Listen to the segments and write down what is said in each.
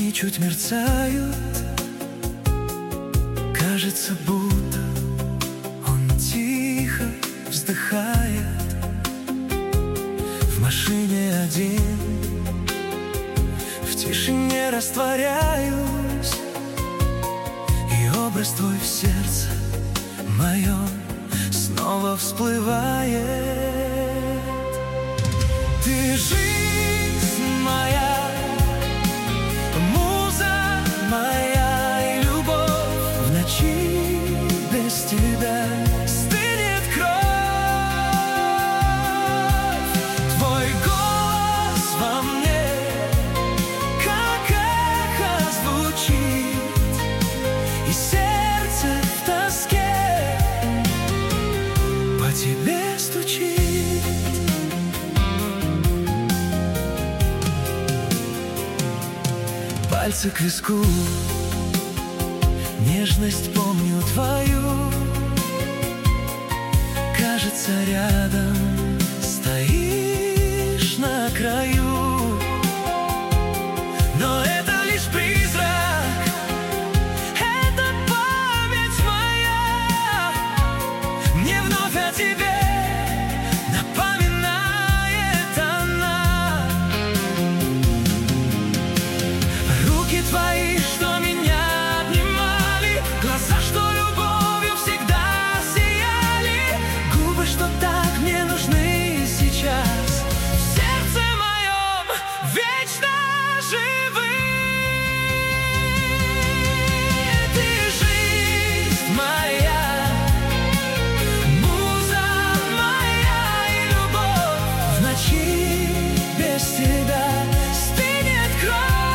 огни чуть мерцают. Кажется, будто он тихо вздыхает. В машине один, в тишине растворяюсь, и образ твой в сердце моем снова всплывает. Ты жизнь моя, муза моя и любовь. В ночи без тебя стынет кровь. Твой голос во мне, как эхо звучит, и сердце в тоске по тебе стучит. Пальцы к виску, нежность помню твою. Кажется, рядом стоишь на краю, но это лишь призрак, это память моя. Мне вновь о тебе напоминает она. Руки твои, что меня обнимали, глаза, что любовью всегда сияли, губы, что так мне нужны сейчас, в сердце моем вечно живы. Ты жизнь моя, муза моя и любовь. В ночи без тебя стынет кровь.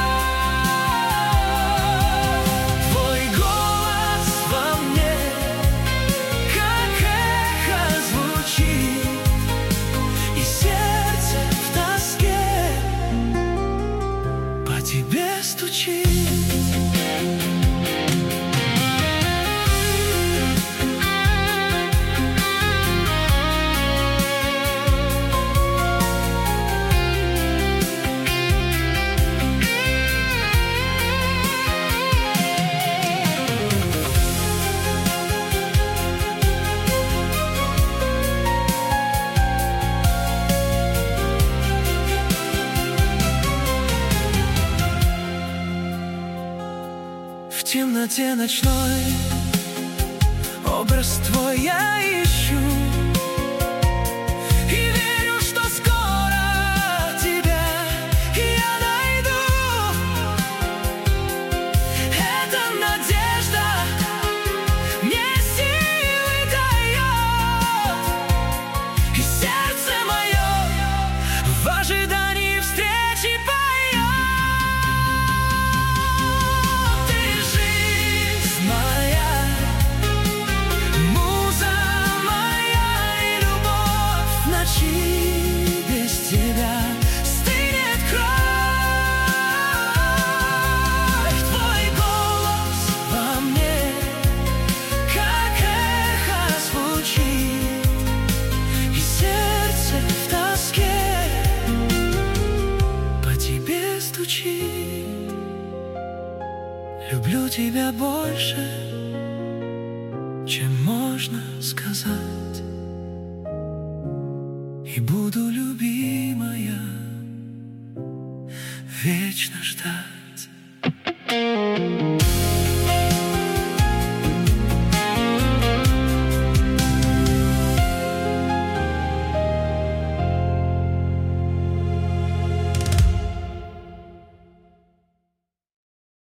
Твой голос во мне, как эхо звучит, и сердце в тоске по тебе стучит. В темноте ночной образ твой я ищу, и верю, что скоро тебя я найду. Эта надежда мне силы дает, и сердце мое в ожидании встречи поет. Без тебя стынет кровь. Твой голос во мне, как эхо звучит, и сердце в тоске по тебе стучит. Люблю тебя больше, чем можно сказать, и буду, любимая, вечно ждать.